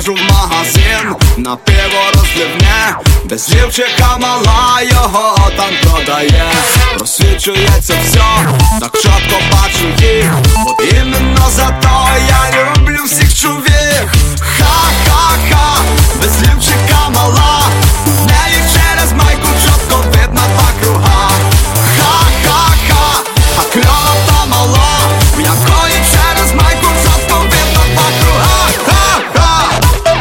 заходжу в магазин, на пиво розливне, без лівчика мала його там продає. Просвічується все, так чітко бачу їх, от іменно за то я люблю всіх чувіх. Ха-ха-ха, без лівчика мала, неї через майку чітко видно два круга. Ха-ха-ха, а кльова та мала, в якої через майку чітко видно два круга. Ха-ха.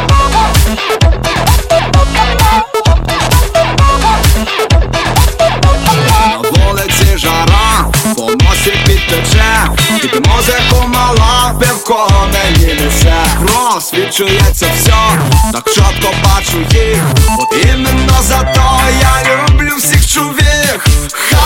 На вулиці жара, по носі підтече, під музику мала, пивко мені несе. Розсвічується все, так чітко бачу їх, от іменно за то я люблю всіх чувіх.